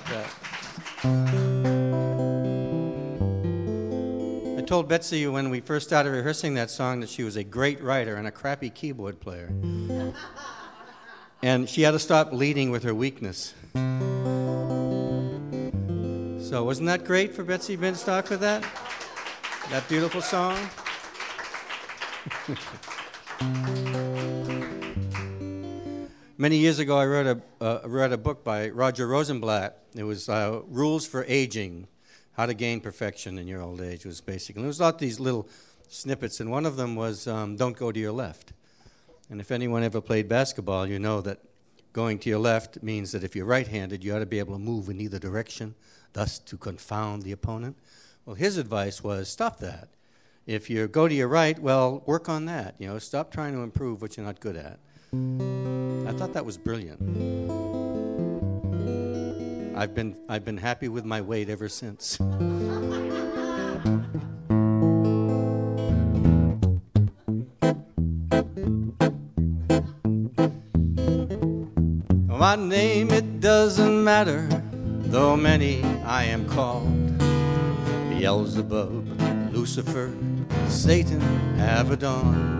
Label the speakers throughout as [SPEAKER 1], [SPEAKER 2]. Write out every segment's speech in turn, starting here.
[SPEAKER 1] that. I told Betsy when we first started rehearsing that song that she was a great writer and a crappy keyboard player. And she had to stop leading with her weakness. So wasn't that great for Betsy Binstock with that? That beautiful song? Many years ago, I read a book by Roger Rosenblatt. It was Rules for Aging, How to Gain Perfection in Your Old Age, was basically. There was a lot of these little snippets, and one of them was don't go to your left. And if anyone ever played basketball, you know that going to your left means that if you're right-handed, you ought to be able to move in either direction, thus to confound the opponent. Well, his advice was stop that. If you go to your right, well, work on that. You know, stop trying to improve what you're not good at. I thought that was brilliant. I've been happy with my weight ever since. My name, it doesn't matter, though many I am called. Beelzebub, Lucifer, Satan, Abaddon.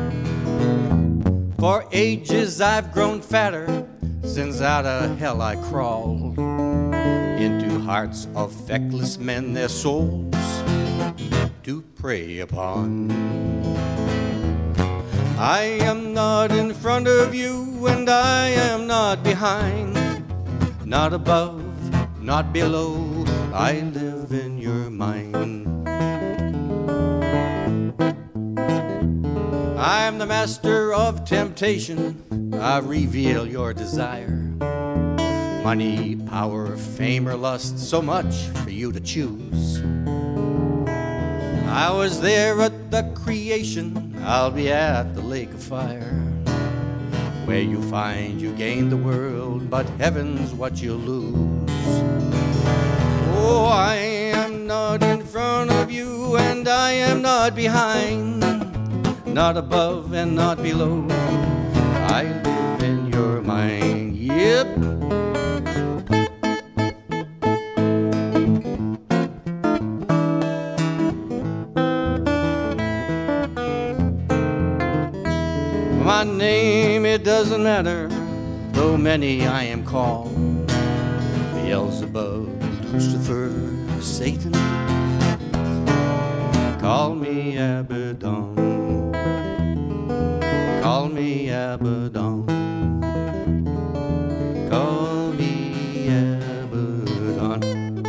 [SPEAKER 1] For ages I've grown fatter, since out of hell I crawled into hearts of feckless men, their souls to prey upon. I am not in front of you, and I am not behind, not above, not below, I live in your mind. I'm the master of temptation, I reveal your desire. Money, power, fame, or lust, so much for you to choose. I was there at the creation, I'll be at the lake of fire, where you find you gain the world, but heaven's what you lose. Oh, I am not in front of you, and I am not behind, not above and not below, I live in your mind. Yep. My name, it doesn't matter, though many I am called. Beelzebub, Lucifer, Satan, call me Abaddon, call me Abaddon, call me Abaddon.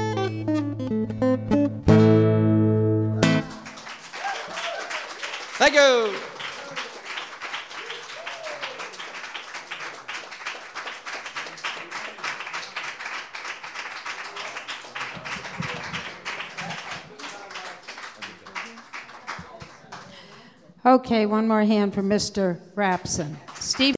[SPEAKER 1] Thank you.
[SPEAKER 2] Okay, one more hand for Mr. Rapson. Steve.